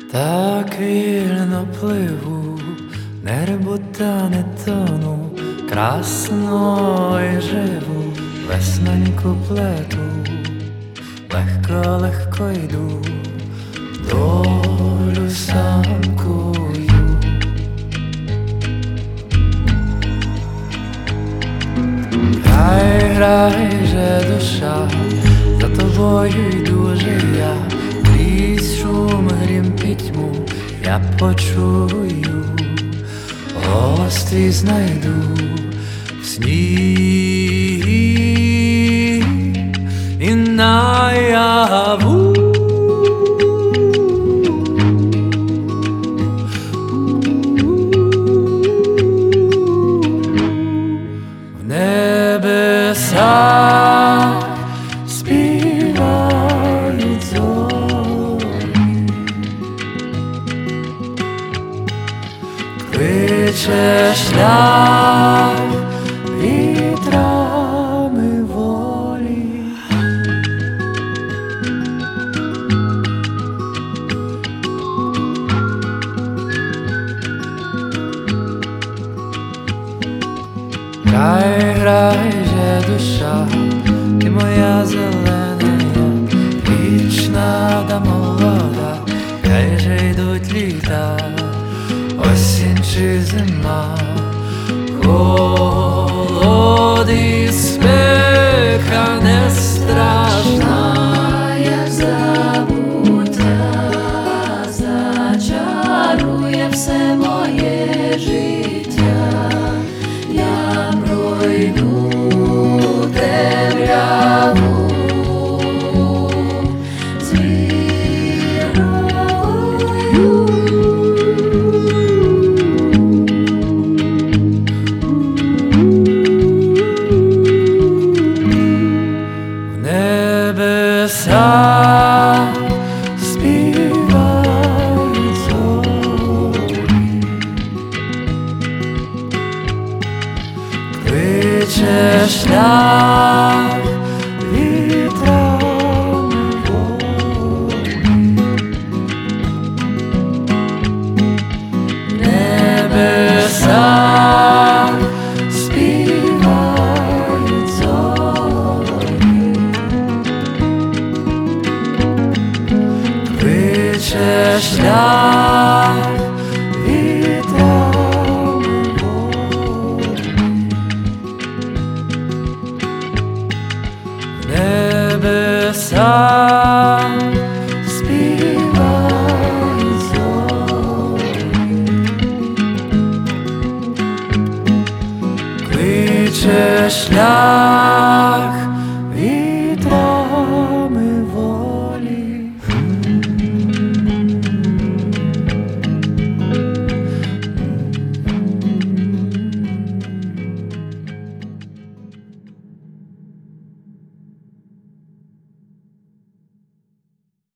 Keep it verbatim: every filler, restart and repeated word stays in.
Так вільно пливу, не рибу та не тону, красно і живу, весненьку плету, легко-легко йду, долю самкую. Грай, грай же душа, за тобою йду же я, крізь шум, грім, пітьму я почую, голос твій знайду в сні і наяву. В небесах співають зорі, кличе шлях вітрами волі. Грай, грай же душа, ти моя зелена, вічна да молода, хай же йдуть літа, осінь чи зима, холод і спека не страшна. Як забуття зачарує все моє життя, я пройду темряву з вірою. В небесах співають зорі, кличе шлях вітрами волі. В небесах співають зорі, кличе шлях вітрами волі. В небесах співають зорі, кличе шлях